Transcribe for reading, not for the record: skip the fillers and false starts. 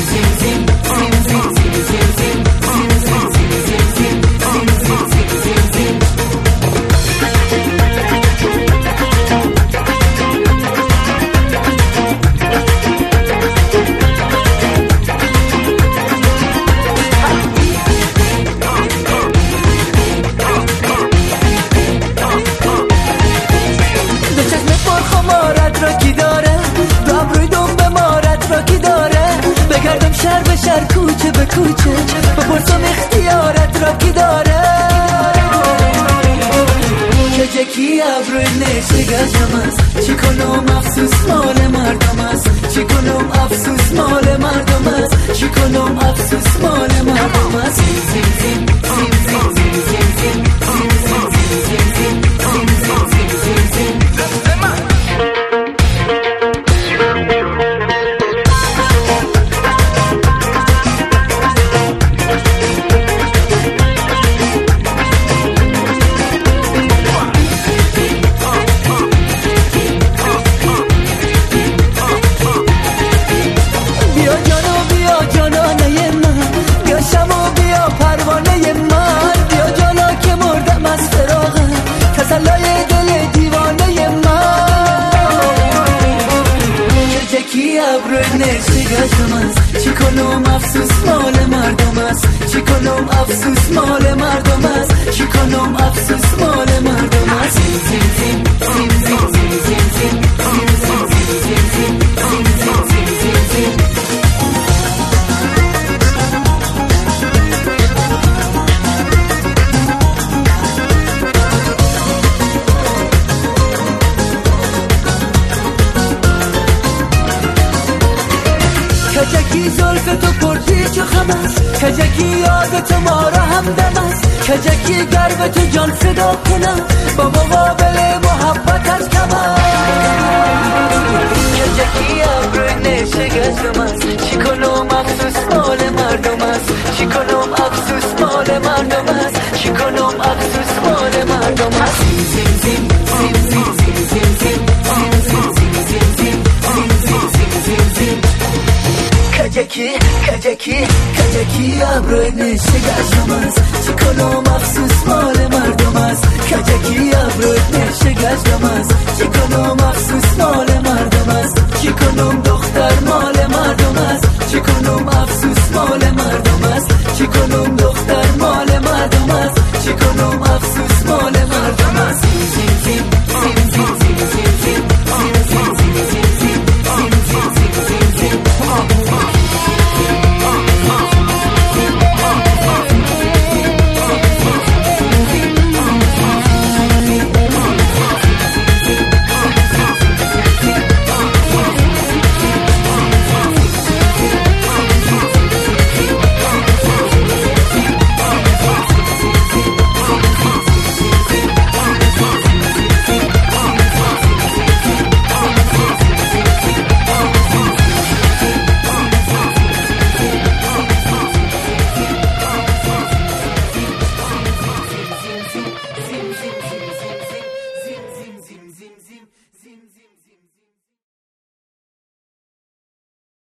شهر کوچه به کوچه بپرسم اختیارت را کی داره که جکی ابروی نشگشم است چی کنم افسوس مال مردم است چی کنم افسوس مال مردم است چی کنم افسوس مال مردم است چی کنم افسوس مال مردم است چی کنم افسوس مال مردم است چی کنم افسوس مال مردم است کجکی زلف تو پرپیچ و خم است کجکی یاد تو ما را همدم است کجکی گرب تو جان فدا کنم با مقابل محبتت کم است کجکی ابروی نشگشم است چی کنم افسوس مال مردم است چی کنم افسوس مال مردم است چی کنم افسوس مال مردم است کجکی ابروی نشگشم است چی کنم افسوس مال مردم است کجکی ابروی نشگشم است چی کنم افسوس